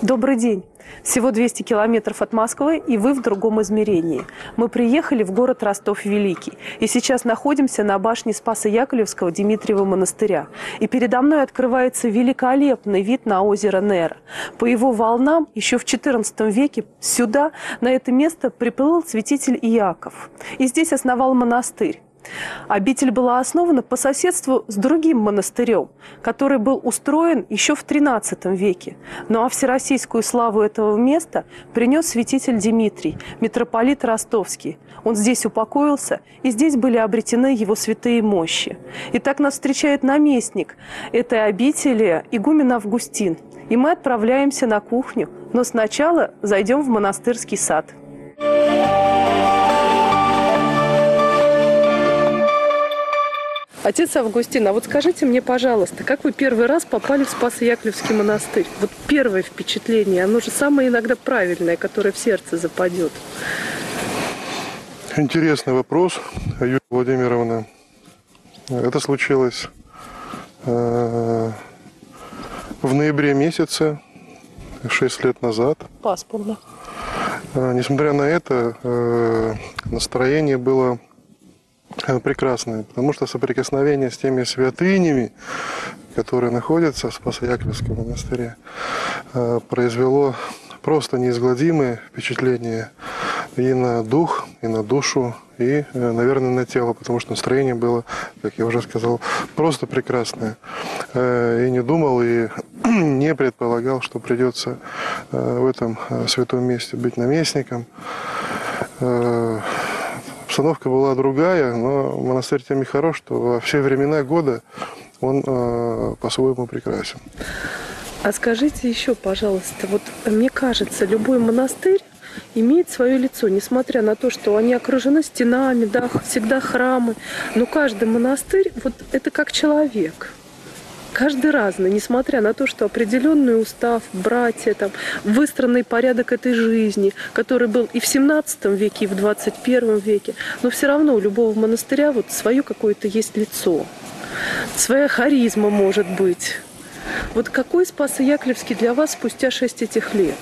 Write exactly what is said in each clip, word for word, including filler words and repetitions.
Добрый день! Всего двести километров от Москвы, и вы в другом измерении. Мы приехали в город Ростов-Великий, и сейчас находимся на башне Спасо-Яковлевского Дмитриева монастыря. И передо мной открывается великолепный вид на озеро Нера. По его волнам еще в четырнадцатом веке сюда, на это место, приплыл святитель Иаков. И здесь основал монастырь. Обитель была основана по соседству с другим монастырем, который был устроен еще в тринадцатом веке. Ну а всероссийскую славу этого места принес святитель Дмитрий, митрополит Ростовский. Он здесь упокоился, и здесь были обретены его святые мощи. И так нас встречает наместник этой обители, игумен Августин. И мы отправляемся на кухню, но сначала зайдем в монастырский сад. Отец Августин, а вот скажите мне, пожалуйста, как вы первый раз попали в Спасо-Яковлевский монастырь? Вот первое впечатление, оно же самое иногда правильное, которое в сердце западет. Интересный вопрос, Юлия Владимировна. Это случилось э, в ноябре месяце, шесть лет назад. Пасмурно. Э, несмотря на это, э, настроение было прекрасное, потому что соприкосновение с теми святынями, которые находятся в Спасо-Яковлевском монастыре, произвело просто неизгладимое впечатление и на дух, и на душу, и, наверное, на тело, потому что настроение было, как я уже сказал, просто прекрасное. И не думал, и не предполагал, что придется в этом святом месте быть наместником. Обстановка была другая, но монастырь тем и хорош, что во все времена года он э, по-своему прекрасен. А скажите еще, пожалуйста, вот мне кажется, любой монастырь имеет свое лицо, несмотря на то, что они окружены стенами, да, всегда храмы, но каждый монастырь, вот это как человек. Каждый разный, несмотря на то, что определенный устав, братья, там, выстроенный порядок этой жизни, который был и в семнадцатом веке, и в двадцать первом веке, но все равно у любого монастыря вот свое какое-то есть лицо, своя харизма может быть. Вот какой Спасо-Яковлевский для вас спустя шесть этих лет?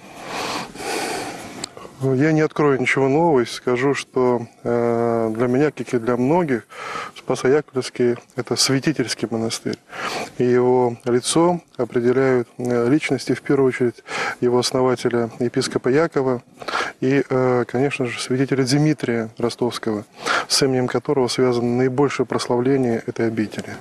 Я не открою ничего нового и скажу, что э, для меня, как и для многих, Спасо-Яковлевский – это святительский монастырь. И его лицо определяют личности, в первую очередь, его основателя, епископа Якова и, э, конечно же, святителя Дмитрия Ростовского, с именем которого связано наибольшее прославление этой обители.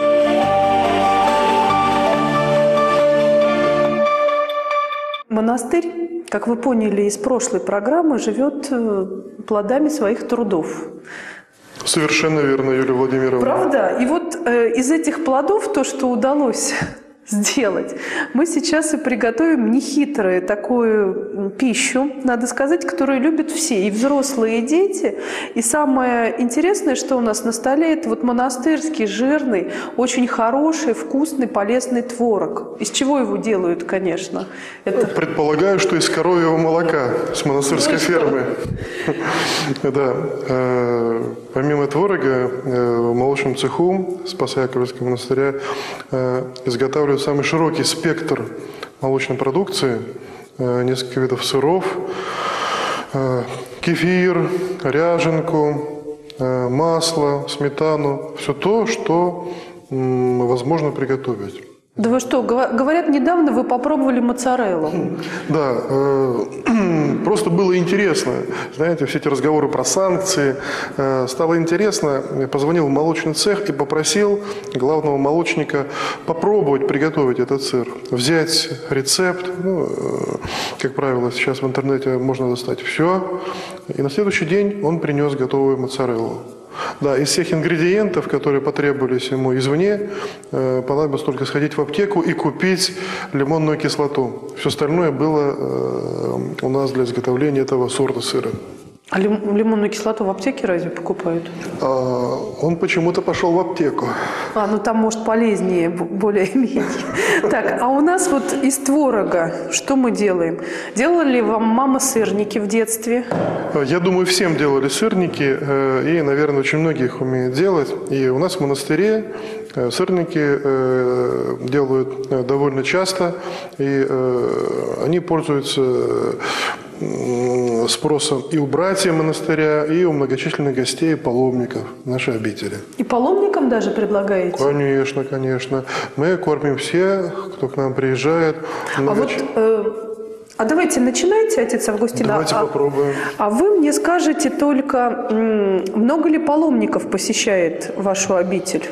Монастырь, как вы поняли из прошлой программы, живет плодами своих трудов. Совершенно верно, Юлия Владимировна. Правда? И вот э, из этих плодов то, что удалось сделать, мы сейчас и приготовим нехитрую такую пищу, надо сказать, которую любят все, и взрослые, и дети. И самое интересное, что у нас на столе, это вот монастырский, жирный, очень хороший, вкусный, полезный творог. Из чего его делают, конечно? Это... Предполагаю, что из коровьего молока с монастырской фермы. Да. Помимо творога, в молочном цеху Спасо-Яковлевского монастыря изготавливают самый широкий спектр молочной продукции, несколько видов сыров, кефир, ряженку, масло, сметану, все то, что возможно приготовить. Да вы что, говорят, недавно вы попробовали моцареллу. Да, э, просто было интересно. Знаете, все эти разговоры про санкции. Э, стало интересно. Я позвонил в молочный цех и попросил главного молочника попробовать приготовить этот сыр. Взять рецепт. Ну, э, как правило, сейчас в интернете можно достать все. И на следующий день он принес готовую моцареллу. Да, из всех ингредиентов, которые потребовались ему извне, э, понадобилось только сходить в аптеку и купить лимонную кислоту. Все остальное было э, у нас для изготовления этого сорта сыра. А лим- лимонную кислоту в аптеке разве покупают? А, он почему-то пошел в аптеку. А, ну там, может, полезнее, б- более-менее. Так, а у нас вот из творога что мы делаем? Делала ли вам мама сырники в детстве? Я думаю, всем делали сырники, э, и, наверное, очень многие их умеют делать. И у нас в монастыре э, сырники э, делают э, довольно часто, и э, они пользуются э, спросом и у братьев монастыря, и у многочисленных гостей и паломников нашей обители. И паломникам даже предлагаете? Конечно, конечно. Мы кормим всех, кто к нам приезжает. А Многоч- вот... э, А давайте начинайте, отец Августин. Давайте а, попробуем. А вы мне скажете только, м, много ли паломников посещает вашу обитель?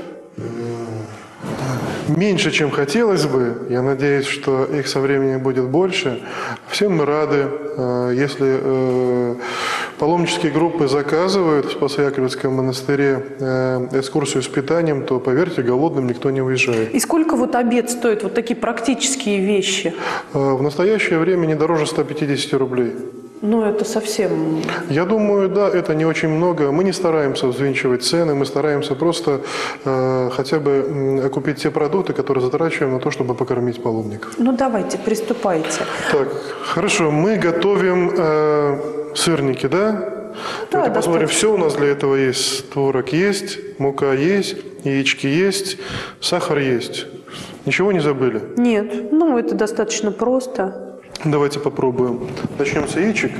Меньше, чем хотелось бы. Я надеюсь, что их со временем будет больше. Всем мы рады. Э, Если э, паломнические группы заказывают в Спасо-Яковлевском монастыре э, экскурсию с питанием, то, поверьте, голодным никто не уезжает. И сколько вот обед стоит, вот такие практические вещи? Э, В настоящее время не дороже ста пятидесяти рублей. Ну, это совсем... Я думаю, да, это не очень много. Мы не стараемся взвинчивать цены, мы стараемся просто э, хотя бы м, окупить те продукты, которые затрачиваем на то, чтобы покормить паломников. Ну, давайте, приступайте. Так, хорошо, мы готовим э, сырники, да? Да, Давайте посмотрим, достаточно. все у нас для этого есть. Творог есть, мука есть, яички есть, сахар есть. Ничего не забыли? Нет, ну, это достаточно просто. Давайте попробуем. Начнем с яичек.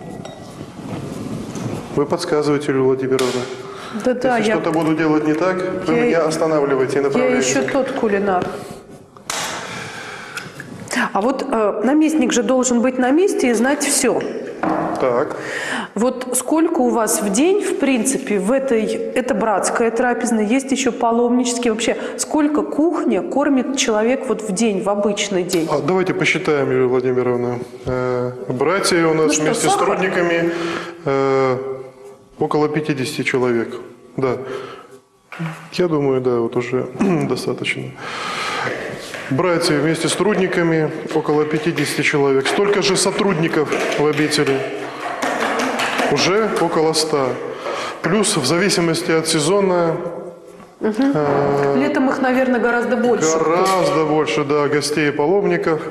Вы подсказываете, Юлия Владимировна. Да-да, Если я, что-то буду делать не так, вы Я- меня останавливаете и я направляете. еще тот кулинар. А вот э, наместник же должен быть на месте и знать все. Так. Вот сколько у вас в день, в принципе, в этой, это братская трапезная, есть еще паломнические, вообще, сколько кухня кормит человек вот в день, в обычный день? А, давайте посчитаем, Юлия Владимировна. Э, братья у нас Ну что, вместе сахар? с трудниками э, около пятидесяти человек. Да. Я думаю, да, вот уже достаточно. Братья вместе с трудниками около пятидесяти человек. Столько же сотрудников в обители. Уже около ста. Плюс, в зависимости от сезона, Летом их, наверное, гораздо больше. гораздо больше, да, гостей и паломников.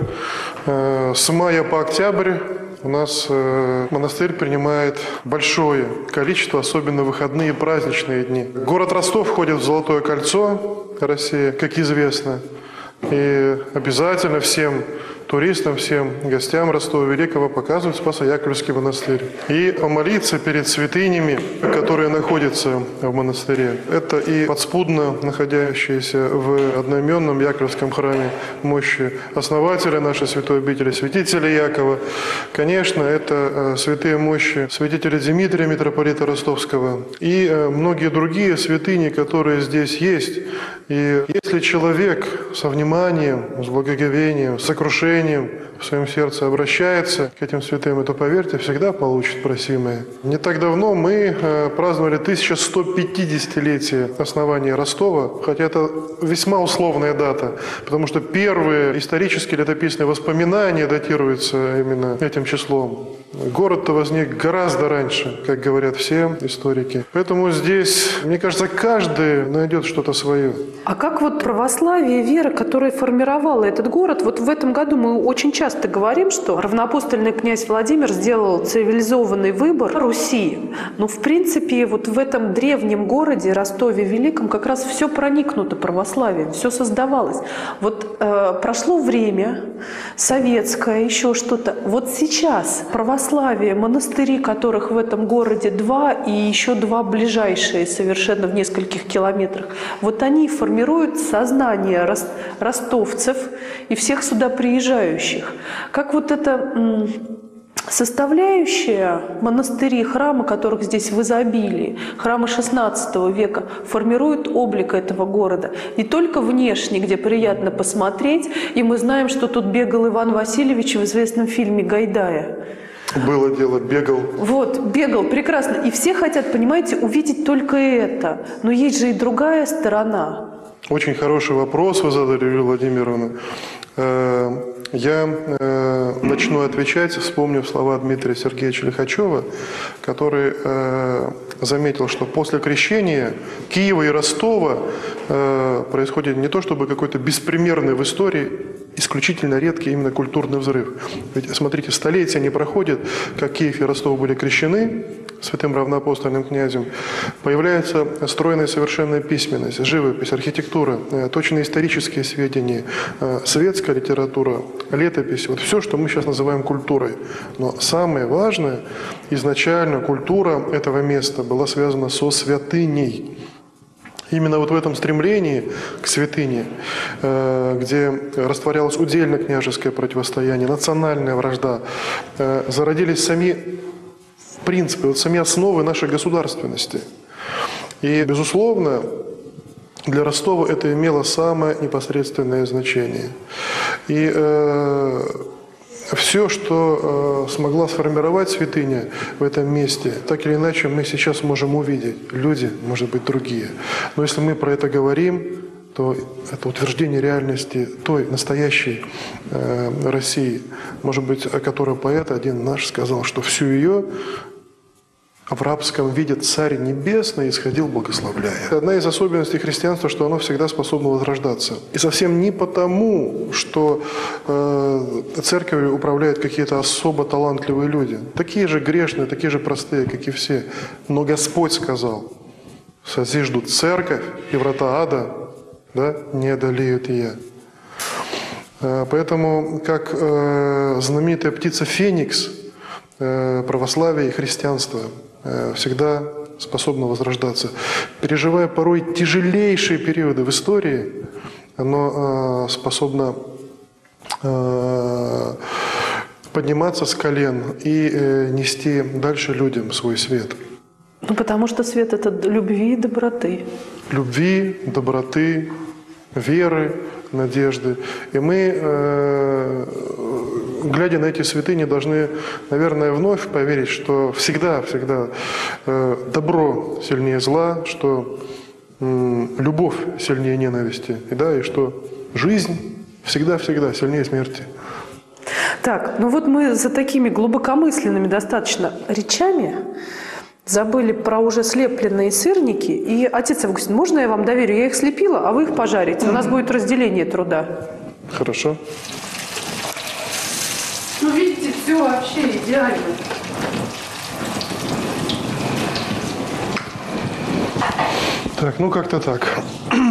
Э, С мая по октябрь у нас э, монастырь принимает большое количество, особенно в выходные и праздничные дни. Город Ростов входит в Золотое кольцо России, как известно. И обязательно всем туристам, всем гостям Ростова Великого показывают Спасо-Яковлевский монастырь. И помолиться перед святынями, которые находятся в монастыре. Это и подспудно находящиеся в одноименном Яковлевском храме мощи основателя нашей святой обители, святителя Якова. Конечно, это э, святые мощи святителя Дмитрия, митрополита Ростовского. И э, многие другие святыни, которые здесь есть. И если человек со вниманием, с благоговением, с сокрушением в своем сердце обращается к этим святым, то, поверьте, всегда получит просимое. Не так давно мы э, праздновали тысяча сто пятидесятилетие основания Ростова, хотя это весьма условная дата, потому что первые исторические летописные воспоминания датируются именно этим числом. Город-то возник гораздо раньше, как говорят все историки. Поэтому здесь, мне кажется, каждый найдет что-то свое. А как вот православие, вера, которая формировала этот город, вот в этом году мы очень часто говорим, что равноапостольный князь Владимир сделал цивилизованный выбор Руси. Но в принципе вот в этом древнем городе, Ростове Великом, как раз все проникнуто православием, все создавалось. Вот э, прошло время, советское, еще что-то. Вот сейчас православие, монастыри, которых в этом городе два, и еще два ближайшие совершенно в нескольких километрах, вот они формируют сознание рос- ростовцев и всех сюда приезжающих. Как вот эта м, составляющая монастырей, храмы, которых здесь в изобилии, храмы шестнадцатого века, формируют облик этого города. Не только внешне, где приятно посмотреть, и мы знаем, что тут бегал Иван Васильевич в известном фильме Гайдая. Было дело, бегал. Вот, бегал, прекрасно. И все хотят, понимаете, увидеть только это. Но есть же и другая сторона. Очень хороший вопрос вы задали, Юлия Владимировна. Э, я э, начну отвечать, вспомнив слова Дмитрия Сергеевича Лихачева, который э, заметил, что после крещения Киева и Ростова э, происходит не то чтобы какой-то беспримерный в истории, исключительно редкий именно культурный взрыв. Ведь, смотрите, столетия не проходят, как Киев и Ростов были крещены святым равноапостольным князем, появляется стройная совершенная письменность, живопись, архитектура, точные исторические сведения, светская литература, летопись, вот все, что мы сейчас называем культурой. Но самое важное, изначально культура этого места была связана со святыней. Именно вот в этом стремлении к святыне, где растворялось удельно-княжеское противостояние, национальная вражда, зародились сами принципы, вот сами основы нашей государственности. И, безусловно, для Ростова это имело самое непосредственное значение. И э, все, что э, смогла сформировать святыня в этом месте, так или иначе мы сейчас можем увидеть. Люди, может быть, другие. Но если мы про это говорим, то это утверждение реальности той настоящей э, России, может быть, о которой поэт один наш сказал, что всю ее в рабском виде Царь Небесный исходил, благословляя. Одна из особенностей христианства, что оно всегда способно возрождаться. И совсем не потому, что э, церковью управляют какие-то особо талантливые люди. Такие же грешные, такие же простые, как и все. Но Господь сказал: «Созижду церковь, и врата ада, да, не одолеют ее». Э, поэтому, как э, знаменитая птица Феникс, э, православие и христианство всегда способно возрождаться. Переживая порой тяжелейшие периоды в истории, оно э, способно э, подниматься с колен и э, нести дальше людям свой свет. Ну, потому что свет – это любви и доброты. Любви, доброты, веры, надежды. И мы, э, глядя на эти святыни, должны, наверное, вновь поверить, что всегда, всегда э, добро сильнее зла, что э, любовь сильнее ненависти, и, да, и что жизнь всегда-всегда сильнее смерти. Так, ну вот мы за такими глубокомысленными достаточно речами забыли про уже слепленные сырники. И, отец Августин, можно я вам доверю? Я их слепила, а вы их пожарите. У нас будет разделение труда. Хорошо. Ну, видите, все вообще идеально. Так, ну как-то так.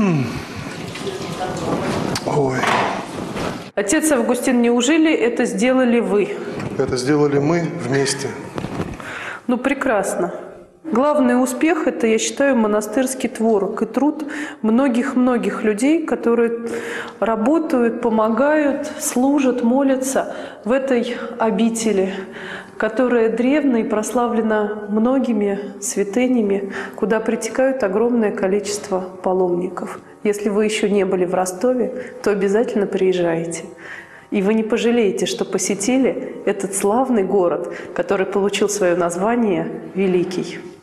Ой. Отец Августин, неужели это сделали вы? Это сделали мы вместе. Ну, прекрасно. Главный успех – это, я считаю, монастырский творог и труд многих-многих людей, которые работают, помогают, служат, молятся в этой обители, которая древна и прославлена многими святынями, куда притекают огромное количество паломников. Если вы еще не были в Ростове, то обязательно приезжайте. И вы не пожалеете, что посетили этот славный город, который получил свое название «Великий».